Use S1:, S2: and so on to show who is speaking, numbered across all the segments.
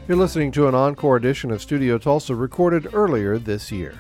S1: You're listening to an encore edition of Studio Tulsa recorded earlier this year.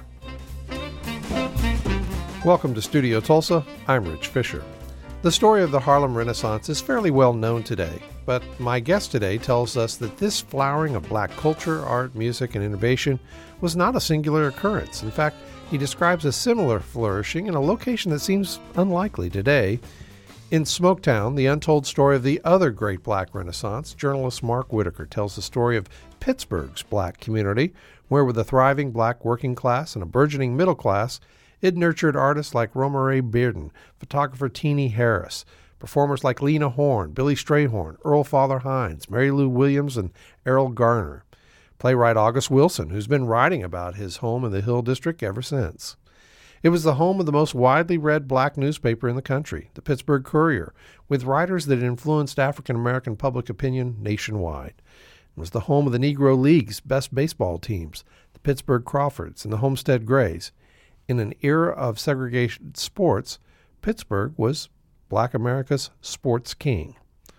S1: Welcome to Studio Tulsa. I'm Rich Fisher. The story of the Harlem Renaissance is fairly well known today, but my guest today tells us that this flowering of black culture, art, music, and innovation was not a singular occurrence. In fact, he describes a similar flourishing in a location that seems unlikely today. In Smoketown, the untold story of the other great black Renaissance, journalist Mark Whitaker tells the story of Pittsburgh's black community, where with a thriving black working class and a burgeoning middle class, it nurtured artists like Romaray Bearden, photographer Teenie Harris, performers like Lena Horne, Billy Strayhorn, Earl Father Hines, Mary Lou Williams, and Errol Garner. Playwright August Wilson, who's been writing about his home in the Hill District ever since. It was the home of the most widely read black newspaper in the country, the Pittsburgh Courier, with writers that influenced African-American public opinion nationwide. It was the home of the Negro League's best baseball teams, the Pittsburgh Crawfords and the Homestead Grays. In an era of segregated sports, Pittsburgh was Black America's sports king.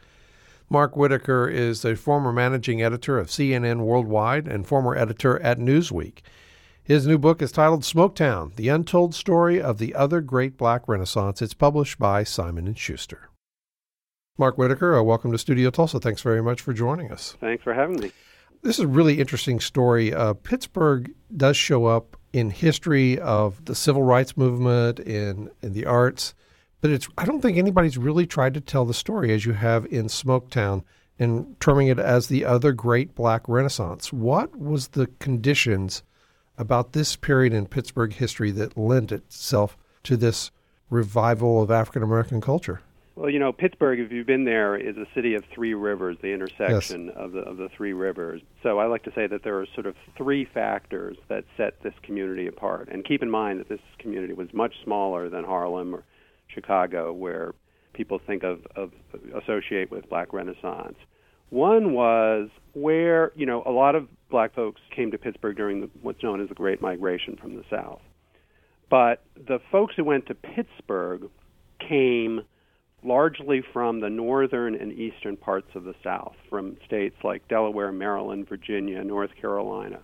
S1: Mark Whitaker is a former managing editor of CNN Worldwide and former editor at Newsweek. His new book is titled Smoketown, The Untold Story of the Other Great Black Renaissance. It's published by Simon & Schuster. Mark Whitaker, welcome to Studio Tulsa. Thanks very much for joining us.
S2: Thanks for having me.
S1: This is a really interesting story. Pittsburgh does show up in history of the civil rights movement, in the arts, but I don't think anybody's really tried to tell the story as you have in Smoketown and terming it as the other great black Renaissance. What was the conditions about this period in Pittsburgh history that lent itself to this revival of African-American culture?
S2: Well, you know, Pittsburgh, if you've been there, is a city of three rivers, the intersection of the three rivers. So I like to say that there are sort of three factors that set this community apart. And keep in mind that this community was much smaller than Harlem or Chicago, where people think of associate with Black Renaissance. One was where, you know, a lot of black folks came to Pittsburgh during what's known as the Great Migration from the South. But the folks who went to Pittsburgh came largely from the northern and eastern parts of the South, from states like Delaware, Maryland, Virginia, North Carolina.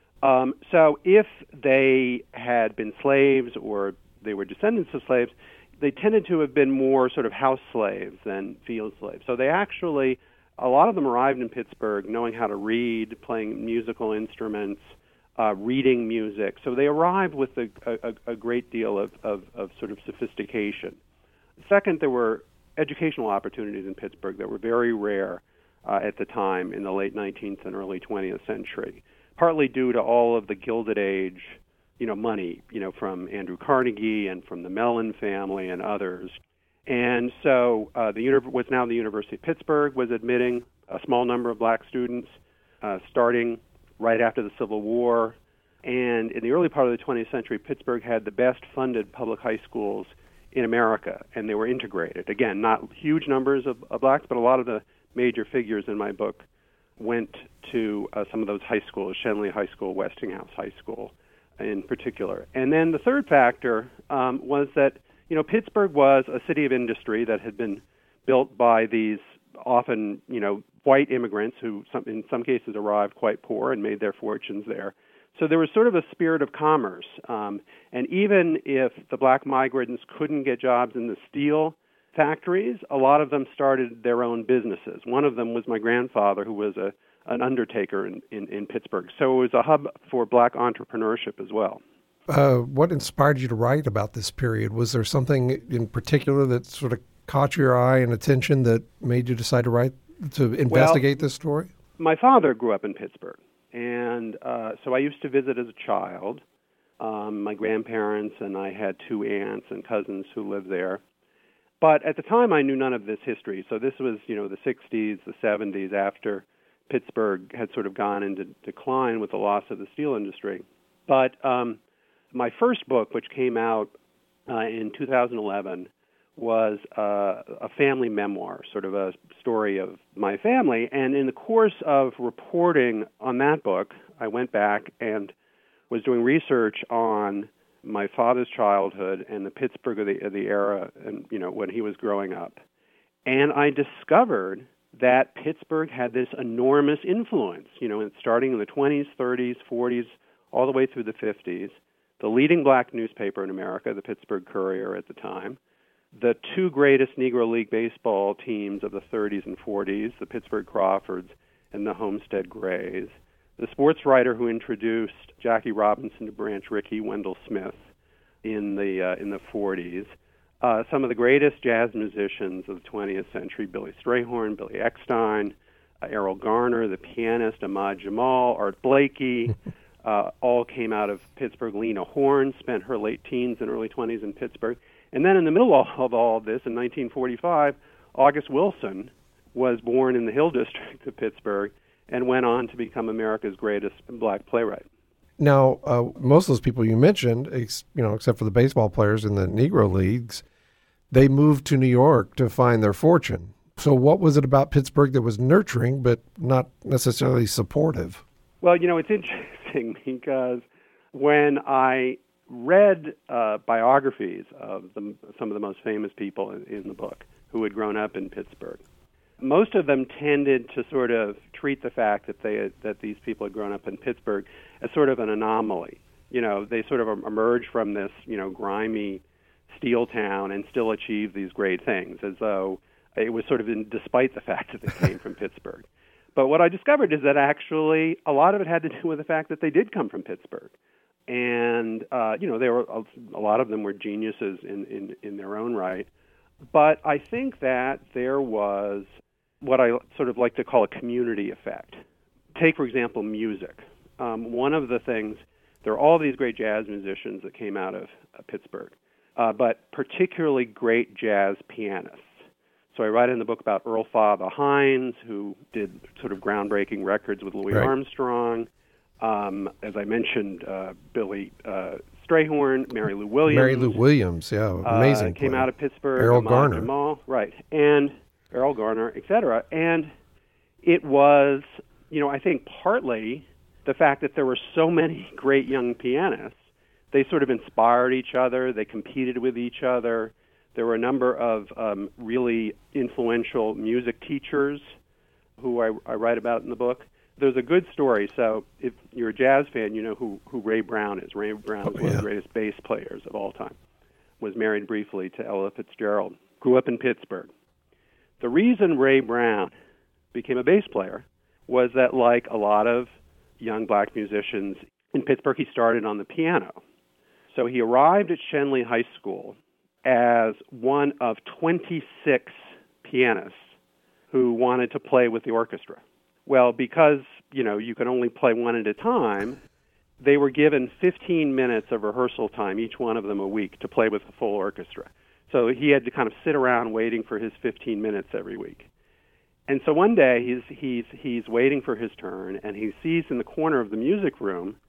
S2: So if they had been slaves or they were descendants of slaves, they tended to have been more sort of house slaves than field slaves. So they actually, a lot of them arrived in Pittsburgh knowing how to read, playing musical instruments, reading music. So they arrived with a great deal of sort of sophistication. Second, there were educational opportunities in Pittsburgh that were very rare at the time in the late 19th and early 20th century, partly due to all of the Gilded Age, money, from Andrew Carnegie and from the Mellon family and others. And so what's now the University of Pittsburgh was admitting a small number of black students starting right after the Civil War. And in the early part of the 20th century, Pittsburgh had the best funded public high schools in America, and they were integrated. Again, not huge numbers of blacks, but a lot of the major figures in my book went to some of those high schools, Shenley High School, Westinghouse High School in particular. And then the third factor was that, Pittsburgh was a city of industry that had been built by these often, white immigrants who in some cases arrived quite poor and made their fortunes there. So there was sort of a spirit of commerce. And even if the black migrants couldn't get jobs in the steel factories, a lot of them started their own businesses. One of them was my grandfather, who was an undertaker in Pittsburgh. So it was a hub for black entrepreneurship as well.
S1: What inspired you to write about this period? Was there something in particular that sort of caught your eye and attention that made you decide to investigate this story?
S2: My father grew up in Pittsburgh. And so I used to visit as a child. My grandparents and I had two aunts and cousins who lived there. But at the time, I knew none of this history. So this was, the 60s, the 70s, after Pittsburgh had sort of gone into decline with the loss of the steel industry. But my first book, which came out in 2011, was a family memoir, sort of a story of my family. And in the course of reporting on that book, I went back and was doing research on my father's childhood and the Pittsburgh of the era, and when he was growing up. And I discovered that Pittsburgh had this enormous influence, starting in the 20s, 30s, 40s, all the way through the 50s. The leading black newspaper in America, the Pittsburgh Courier at the time, the two greatest Negro League baseball teams of the 30s and 40s, the Pittsburgh Crawfords and the Homestead Grays, the sports writer who introduced Jackie Robinson to Branch Rickey, Wendell Smith, in the 40s, some of the greatest jazz musicians of the 20th century, Billy Strayhorn, Billy Eckstine, Errol Garner, the pianist, Ahmad Jamal, Art Blakey, all came out of Pittsburgh. Lena Horne spent her late teens and early 20s in Pittsburgh. And then in the middle of all of this, in 1945, August Wilson was born in the Hill District of Pittsburgh and went on to become America's greatest black playwright.
S1: Now, most of those people you mentioned, except for the baseball players in the Negro Leagues, they moved to New York to find their fortune. So what was it about Pittsburgh that was nurturing but not necessarily supportive?
S2: Well, it's interesting because when I read biographies of some of the most famous people in the book who had grown up in Pittsburgh, most of them tended to sort of treat the fact that these people had grown up in Pittsburgh as sort of an anomaly. They sort of emerged from this, grimy steel town and still achieved these great things, as though it was sort of despite the fact that they came from Pittsburgh. But what I discovered is that actually a lot of it had to do with the fact that they did come from Pittsburgh. And, there were a lot of them were geniuses in their own right. But I think that there was what I sort of like to call a community effect. Take, for example, music. One of the things, there are all these great jazz musicians that came out of Pittsburgh, but particularly great jazz pianists. So I write in the book about Earl Father Hines, who did sort of groundbreaking records with Louis Armstrong. As I mentioned, Billy Strayhorn, Mary Lou Williams. Yeah, amazing. Came out of Pittsburgh.
S1: Errol Garner.
S2: Jamal, right. And Errol Garner, et cetera. And it was, I think partly the fact that there were so many great young pianists. They sort of inspired each other. They competed with each other. There were a number of really influential music teachers who I write about in the book. There's a good story. So if you're a jazz fan, you know who Ray Brown is. Ray Brown is one of the greatest bass players of all time. Was married briefly to Ella Fitzgerald. Grew up in Pittsburgh. The reason Ray Brown became a bass player was that, like a lot of young black musicians in Pittsburgh, he started on the piano. So he arrived at Schenley High School as one of 26 pianists who wanted to play with the orchestra. Well, because, you could only play one at a time, they were given 15 minutes of rehearsal time, each one of them a week, to play with the full orchestra. So he had to kind of sit around waiting for his 15 minutes every week. And so one day he's waiting for his turn, and he sees in the corner of the music room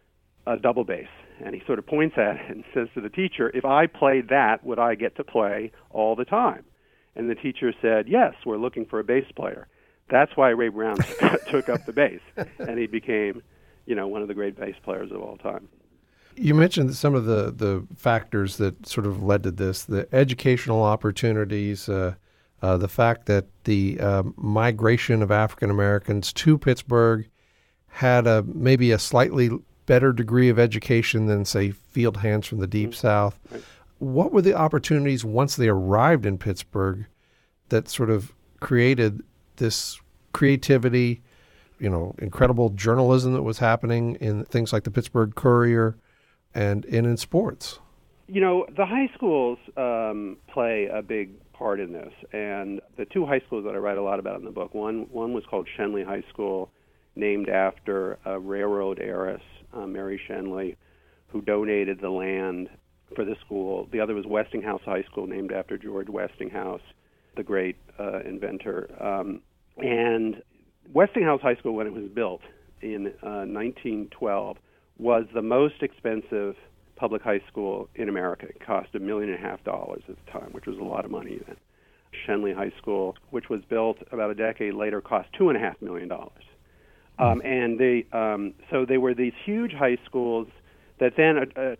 S2: a double bass. And he sort of points at it and says to the teacher, if I played that, would I get to play all the time? And the teacher said, yes, we're looking for a bass player. That's why Ray Brown took up the bass, and he became, one of the great bass players of all time.
S1: You mentioned some of the factors that sort of led to this, the educational opportunities, the fact that the migration of African Americans to Pittsburgh had maybe a slightly better degree of education than, say, field hands from the Deep South.
S2: Right.
S1: What were the opportunities once they arrived in Pittsburgh that sort of created this creativity, incredible journalism that was happening in things like the Pittsburgh Courier and in sports?
S2: The high schools play a big part in this. And the two high schools that I write a lot about in the book, one was called Schenley High School, named after a railroad heiress, Mary Schenley, who donated the land for the school. The other was Westinghouse High School, named after George Westinghouse, the great inventor. And Westinghouse High School, when it was built in 1912, was the most expensive public high school in America. It cost $1.5 million at the time, which was a lot of money then. Schenley High School, which was built about a decade later, cost $2.5 million. So they were these huge high schools that then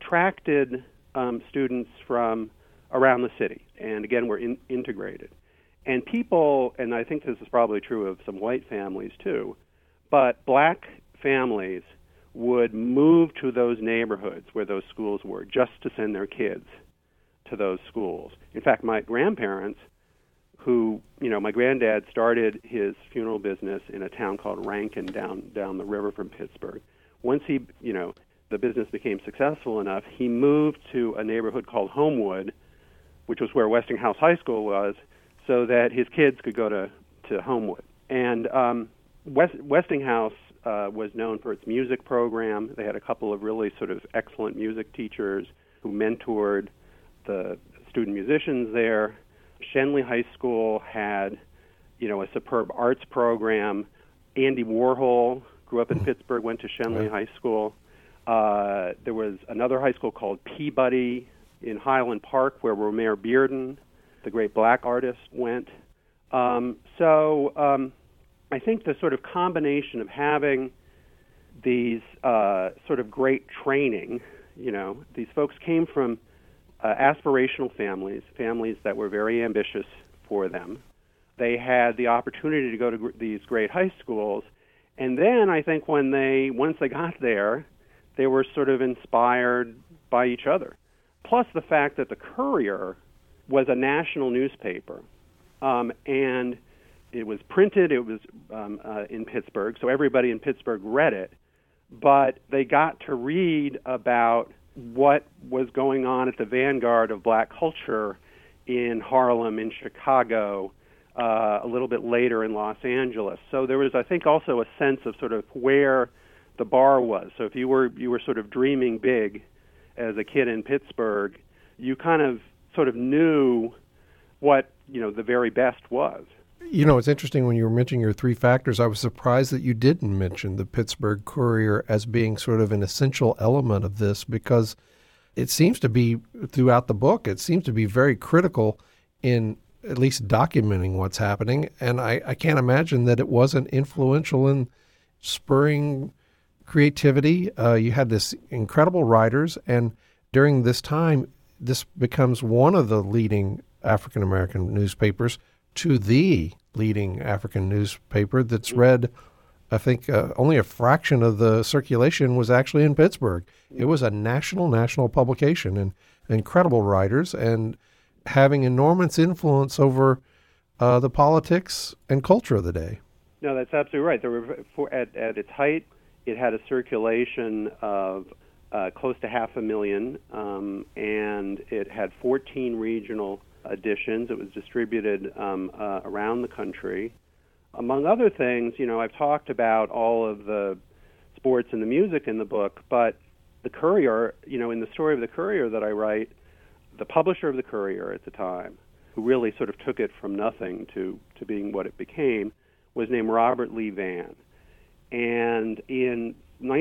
S2: attracted students from around the city, and again were integrated. And people, and I think this is probably true of some white families too, but black families would move to those neighborhoods where those schools were just to send their kids to those schools. In fact, my grandparents, who, my granddad started his funeral business in a town called Rankin down the river from Pittsburgh. Once he, the business became successful enough, he moved to a neighborhood called Homewood, which was where Westinghouse High School was, so that his kids could go to Homewood. And Westinghouse was known for its music program. They had a couple of really sort of excellent music teachers who mentored the student musicians there. Schenley High School had, a superb arts program. Andy Warhol grew up in Pittsburgh, went to Schenley High School. There was another high school called Peabody in Highland Park where Romare Bearden, the great black artist, went. I think the sort of combination of having these sort of great training, these folks came from aspirational families that were very ambitious for them. They had the opportunity to go to these great high schools, and then I think once they got there, they were sort of inspired by each other. Plus the fact that the Courier was a national newspaper, and it was printed, it was in Pittsburgh, so everybody in Pittsburgh read it, but they got to read about what was going on at the vanguard of black culture in Harlem, in Chicago, a little bit later in Los Angeles. So there was, I think, also a sense of sort of where the bar was. So if you were sort of dreaming big as a kid in Pittsburgh, you kind of sort of knew what, the very best was.
S1: It's interesting when you were mentioning your three factors, I was surprised that you didn't mention the Pittsburgh Courier as being sort of an essential element of this, because it seems to be, throughout the book, it seems to be very critical in at least documenting what's happening. And I can't imagine that it wasn't influential in spurring creativity. You had this incredible writers, and during this time, this becomes one of the leading African-American newspapers to the leading African newspaper that's read. I think only a fraction of the circulation was actually in Pittsburgh. It was a national publication, and incredible writers and having enormous influence over the politics and culture of the day.
S2: No, that's absolutely right. There were, at its height, it had a circulation of close to 500,000, and it had 14 regional editions. It was distributed around the country. Among other things, I've talked about all of the sports and the music in the book, but the Courier, in the story of the Courier that I write, the publisher of the Courier at the time, who really sort of took it from nothing to being what it became, was named Robert Lee Vann. And in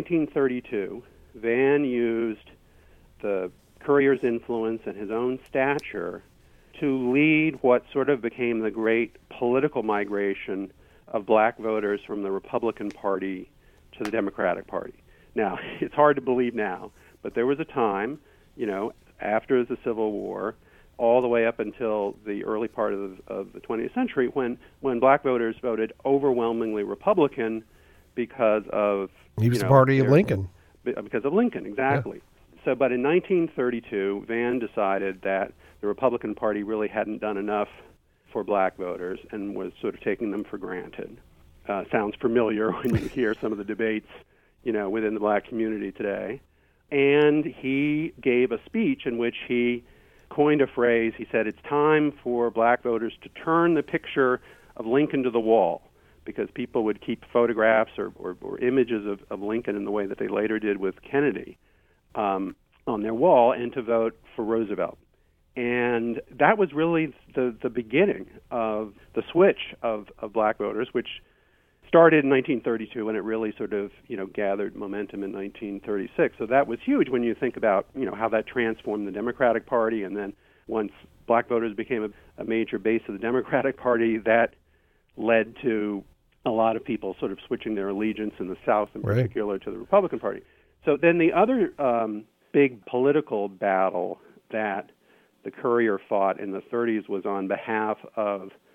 S2: 1932, Vann used the Courier's influence and his own stature to lead what sort of became the great political migration of black voters from the Republican Party to the Democratic Party. Now, it's hard to believe now, but there was a time, after the Civil War, all the way up until the early part of the 20th century, when black voters voted overwhelmingly Republican because of...
S1: He was the party of Lincoln.
S2: Because of Lincoln, exactly. Yeah. So, but in 1932, Vann decided that the Republican Party really hadn't done enough for black voters and was sort of taking them for granted. Sounds familiar when you hear some of the debates, within the black community today. And he gave a speech in which he coined a phrase. He said, it's time for black voters to turn the picture of Lincoln to the wall, because people would keep photographs or images of Lincoln in the way that they later did with Kennedy on their wall, and to vote for Roosevelt. And that was really the beginning of the switch of black voters, which started in 1932, and it really sort of, gathered momentum in 1936. So that was huge when you think about, how that transformed the Democratic Party. And then once black voters became a major base of the Democratic Party, that led to a lot of people sort of switching their allegiance in the South, in particular, to the Republican Party. So then the other big political battle that the Courier fought in the 30s was on behalf of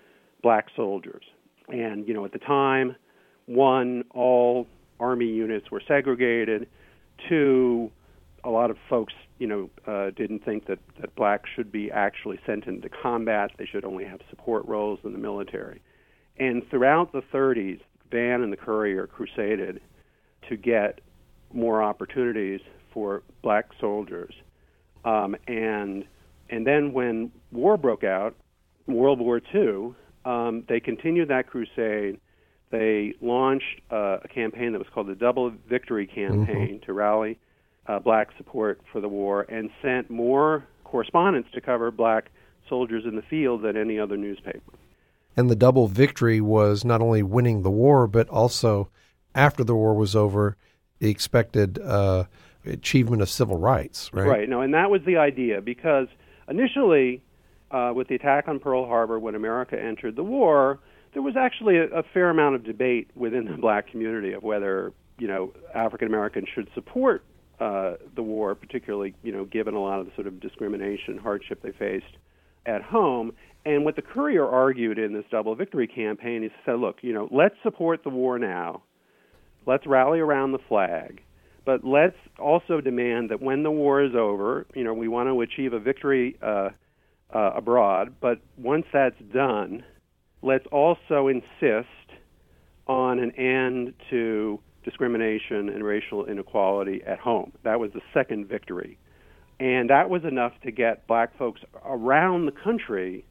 S2: black soldiers. And, at the time, one, all Army units were segregated. Two, a lot of folks, didn't think that blacks should be actually sent into combat. They should only have support roles in the military. And throughout the 30s, Van and the Courier crusaded to get more opportunities for black soldiers. And then when war broke out, World War II, they continued that crusade. They launched a campaign that was called the Double Victory Campaign to rally black support for the war, and sent more correspondents to cover black soldiers in the field than any other newspaper.
S1: And the double victory was not only winning the war, but also, after the war was over, the expected achievement of civil rights, right?
S2: Right. No, and that was the idea, because initially, with the attack on Pearl Harbor, when America entered the war, there was actually a fair amount of debate within the black community of whether, African Americans should support the war, particularly, given a lot of the sort of discrimination, hardship they faced at home. And what the Courier argued in this Double Victory campaign is said, look, let's support the war now. Let's rally around the flag. But let's also demand that when the war is over, we want to achieve a victory abroad. But once that's done, let's also insist on an end to discrimination and racial inequality at home. That was the second victory. And that was enough to get black folks around the country,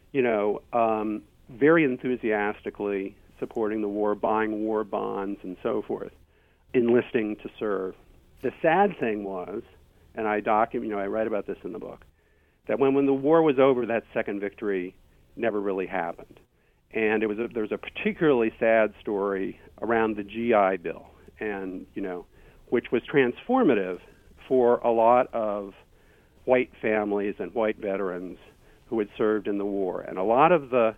S2: very enthusiastically supporting the war, buying war bonds and so forth, enlisting to serve. The sad thing was, and I write about this in the book, that when the war was over, that second victory never really happened. And there was a particularly sad story around the GI Bill, and which was transformative for a lot of white families and white veterans who had served in the war. And a lot of the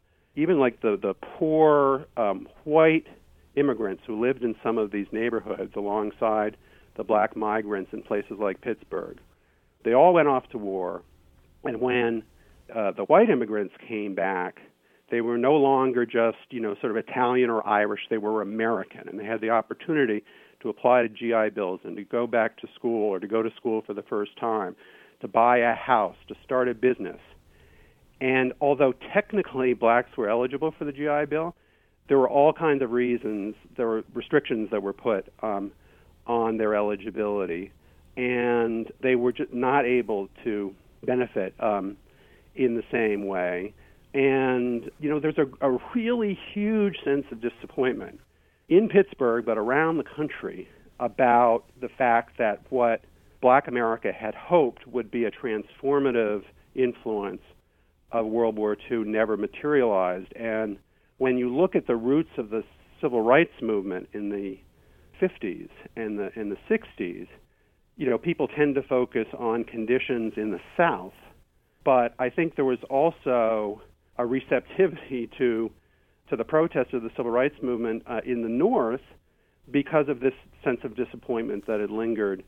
S2: poor white immigrants who lived in some of these neighborhoods alongside the black migrants in places like Pittsburgh, they all went off to war. And when the white immigrants came back, they were no longer just, sort of Italian or Irish. They were American, and they had the opportunity to apply to GI Bills and to go back to school or to go to school for the first time, to buy a house, to start a business. And although technically blacks were eligible for the GI Bill, there were all kinds of reasons, there were restrictions that were put on their eligibility, and they were just not able to benefit in the same way. And, there's a really huge sense of disappointment in Pittsburgh, but around the country, about the fact that what Black America had hoped would be a transformative influence of World War II never materialized. And when you look at the roots of the civil rights movement in the 50s and the 60s, people tend to focus on conditions in the South. But I think there was also a receptivity to the protests of the civil rights movement in the North because of this sense of disappointment that had lingered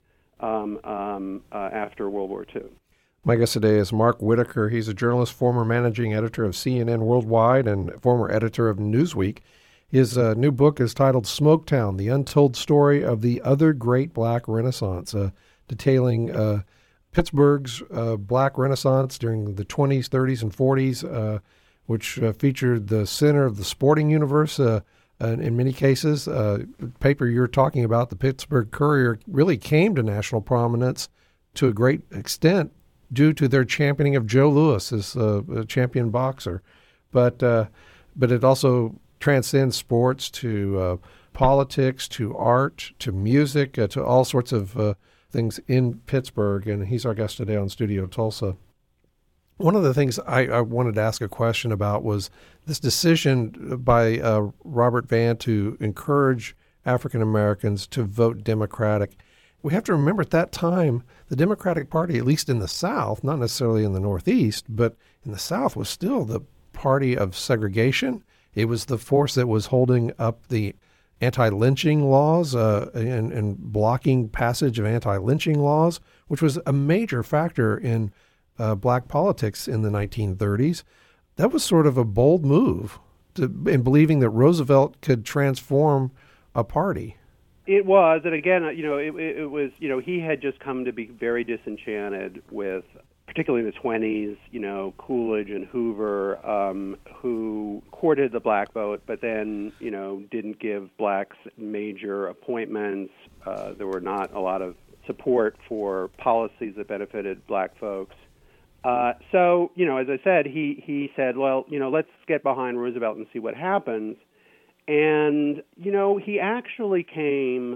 S2: after World War II.
S1: My guest today is Mark Whitaker. He's a journalist, former managing editor of CNN Worldwide and former editor of Newsweek. His new book is titled Smoketown, The Untold Story of the Other Great Black Renaissance, detailing Pittsburgh's Black Renaissance during the 20s, 30s, and 40s, which featured the center of the sporting universe in many cases. The paper you're talking about, the Pittsburgh Courier, really came to national prominence to a great extent due to their championing of Joe Louis as a champion boxer. But it also transcends sports to politics, to art, to music, to all sorts of things in Pittsburgh, and he's our guest today on Studio Tulsa. One of the things I wanted to ask a question about was this decision by Robert Van to encourage African Americans to vote Democratic. We have to remember at that time, the Democratic Party, at least in the South, not necessarily in the Northeast, but in the South, was still the party of segregation. It was the force that was holding up the anti-lynching laws and blocking passage of anti-lynching laws, which was a major factor in black politics in the 1930s. That was sort of a bold move in believing that Roosevelt could transform a party.
S2: It was, and again, it was, he had just come to be very disenchanted with, particularly in the 20s, Coolidge and Hoover, who courted the black vote, but then, didn't give blacks major appointments. There were not a lot of support for policies that benefited black folks. So, as I said, he said, well, let's get behind Roosevelt and see what happens. And, he actually came,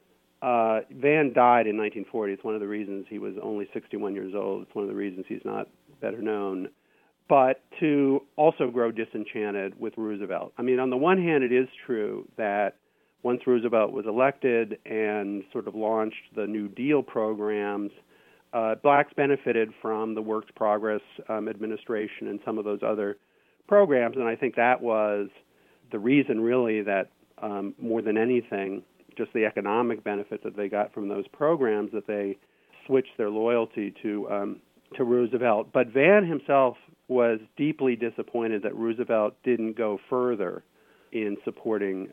S2: Van died in 1940. It's one of the reasons he was only 61 years old. It's one of the reasons he's not better known. But to also grow disenchanted with Roosevelt. I mean, on the one hand, it is true that once Roosevelt was elected and sort of launched the New Deal programs, blacks benefited from the Works Progress administration and some of those other programs. And I think that was the reason, really, that more than anything, just the economic benefit that they got from those programs, that they switched their loyalty to Roosevelt. But Van himself was deeply disappointed that Roosevelt didn't go further in supporting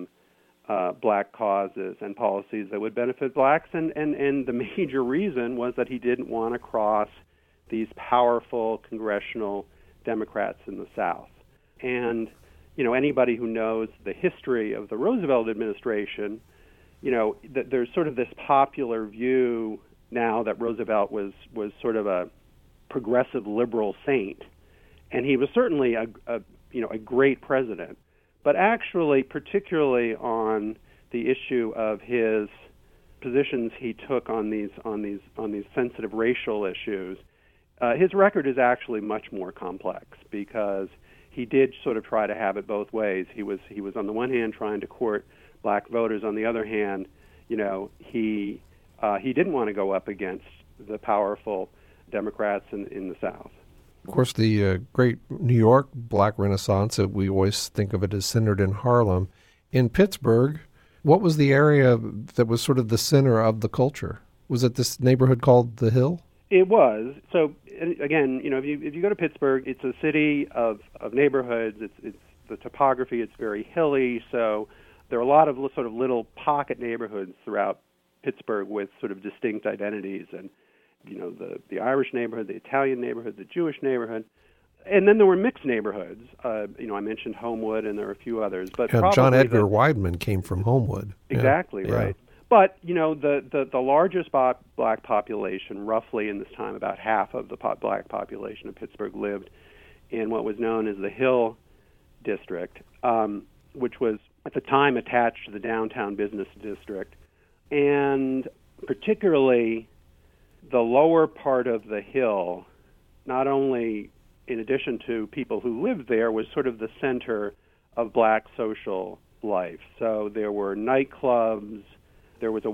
S2: black causes and policies that would benefit blacks. And the major reason was that he didn't want to cross these powerful congressional Democrats in the South. And anybody who knows the history of the Roosevelt administration, there's sort of this popular view now that Roosevelt was sort of a progressive liberal saint, and he was certainly a great president. But actually, particularly on the issue of his positions he took on these sensitive racial issues, his record is actually much more complex because he did sort of try to have it both ways. He was on the one hand trying to court black voters. On the other hand, he didn't want to go up against the powerful Democrats in the South.
S1: Of course, the great New York Black Renaissance, we always think of it as centered in Harlem. In Pittsburgh, what was the area that was sort of the center of the culture? Was it this neighborhood called The Hill?
S2: It was. So again, if you go to Pittsburgh, it's a city of neighborhoods. It's the topography. It's very hilly. So there are a lot of sort of little pocket neighborhoods throughout Pittsburgh with sort of distinct identities, and the Irish neighborhood, the Italian neighborhood, the Jewish neighborhood, and then there were mixed neighborhoods. I mentioned Homewood, and there are a few others. But
S1: John Edgar Wideman came from Homewood.
S2: Exactly,
S1: yeah.
S2: Right. But, the largest black population, roughly in this time, about half of the black population of Pittsburgh lived in what was known as the Hill District, which was at the time attached to the downtown business district. And particularly the lower part of the Hill, not only in addition to people who lived there, was sort of the center of black social life. So there were nightclubs. There was a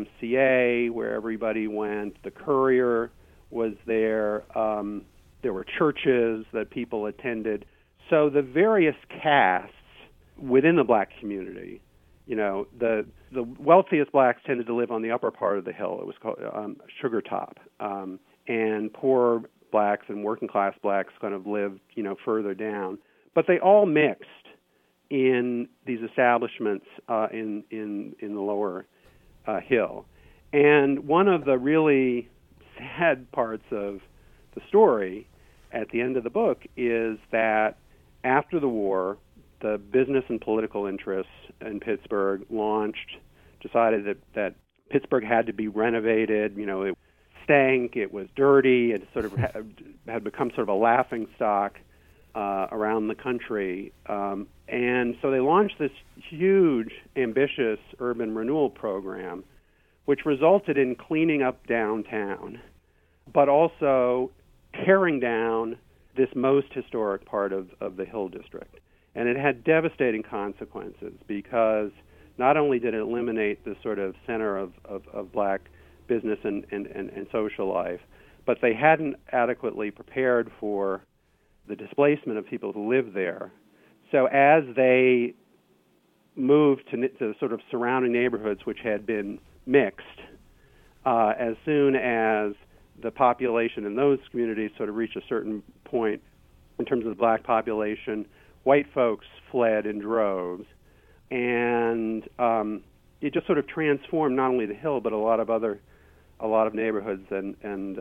S2: YMCA where everybody went. The Courier was there. There were churches that people attended. So the various castes within the black community, the wealthiest blacks tended to live on the upper part of the hill. It was called Sugar Top. And poor blacks and working class blacks kind of lived, further down. But they all mixed in these establishments in the lower hill. And one of the really sad parts of the story at the end of the book is that after the war, the business and political interests in Pittsburgh decided that Pittsburgh had to be renovated. It stank, it was dirty, it sort of had become sort of a laughingstock around the country. And so they launched this huge, ambitious urban renewal program, which resulted in cleaning up downtown, but also tearing down this most historic part of the Hill District. And it had devastating consequences because not only did it eliminate the sort of center of black business and social life, but they hadn't adequately prepared for the displacement of people who lived there. So as they moved to sort of surrounding neighborhoods which had been mixed, as soon as the population in those communities sort of reached a certain point in terms of the black population white folks fled in droves, and it just sort of transformed not only the Hill but a lot of neighborhoods, and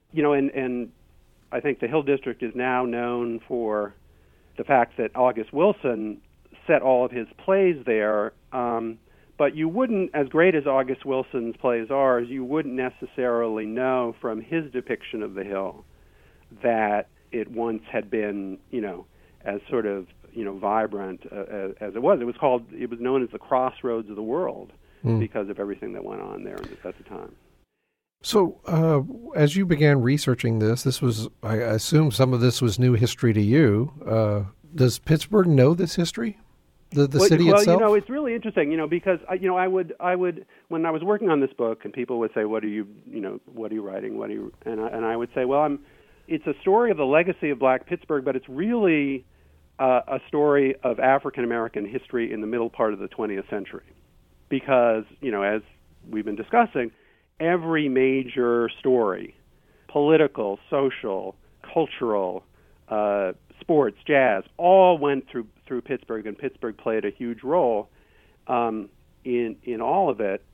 S2: I think the Hill District is now known for the fact that August Wilson set all of his plays there. But you wouldn't, as great as August Wilson's plays are, you wouldn't necessarily know from his depiction of the Hill that it once had been, as sort of, vibrant as it was. It was known as the crossroads of the world because of everything that went on there at the time.
S1: So, as you began researching this was, I assume some of this was new history to you. Does Pittsburgh know this history? The city itself?
S2: Well, it's really interesting, because I would when I was working on this book, and people would say, "What are you writing? And I would say, "Well, it's a story of the legacy of Black Pittsburgh, but it's really a story of African American history in the middle part of the 20th century, because as we've been discussing, every major story, political, social, cultural, sports, jazz, all went through Pittsburgh, and Pittsburgh played a huge role in all of it.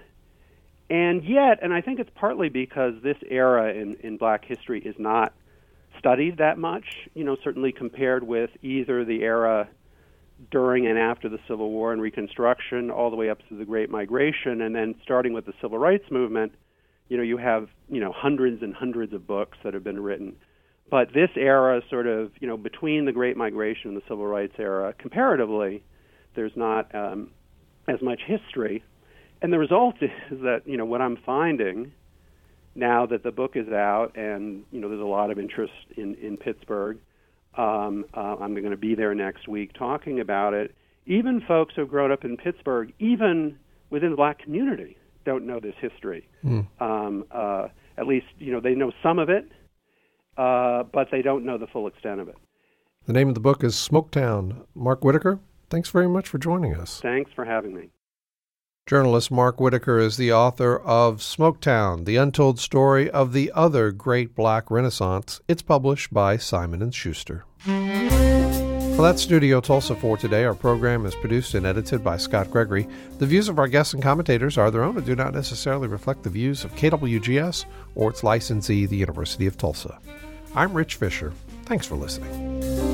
S2: And yet, and I think it's partly because this era in Black history is not studied that much, certainly compared with either the era during and after the Civil War and Reconstruction, all the way up to the Great Migration, and then starting with the Civil Rights Movement, you have, hundreds and hundreds of books that have been written. But this era sort of, between the Great Migration and the Civil Rights era, comparatively, there's not as much history. And the result is that, what I'm finding now that the book is out and, there's a lot of interest in Pittsburgh, I'm going to be there next week talking about it. Even folks who have grown up in Pittsburgh, even within the Black community, don't know this history. At least, they know some of it, but they don't know the full extent of it.
S1: The name of the book is Smoketown. Mark Whitaker, thanks very much for joining us.
S2: Thanks for having me.
S1: Journalist Mark Whitaker is the author of Smoketown, the untold story of the other great Black Renaissance. It's published by Simon & Schuster. Well, that's Studio Tulsa for today. Our program is produced and edited by Scott Gregory. The views of our guests and commentators are their own and do not necessarily reflect the views of KWGS or its licensee, the University of Tulsa. I'm Rich Fisher. Thanks for listening.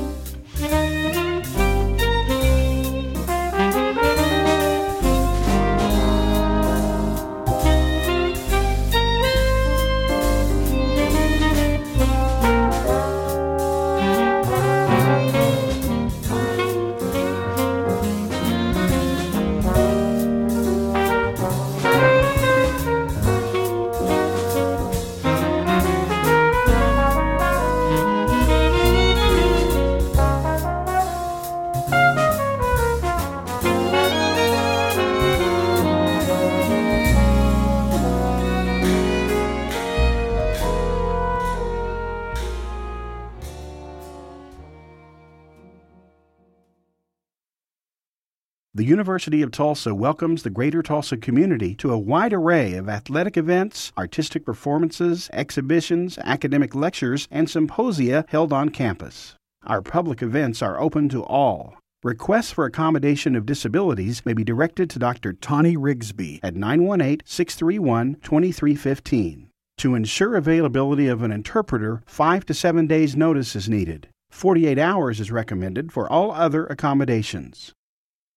S3: The University of Tulsa welcomes the Greater Tulsa community to a wide array of athletic events, artistic performances, exhibitions, academic lectures, and symposia held on campus. Our public events are open to all. Requests for accommodation of disabilities may be directed to Dr. Tawny Rigsby at 918-631-2315. To ensure availability of an interpreter, 5 to 7 days notice is needed. 48 hours is recommended for all other accommodations.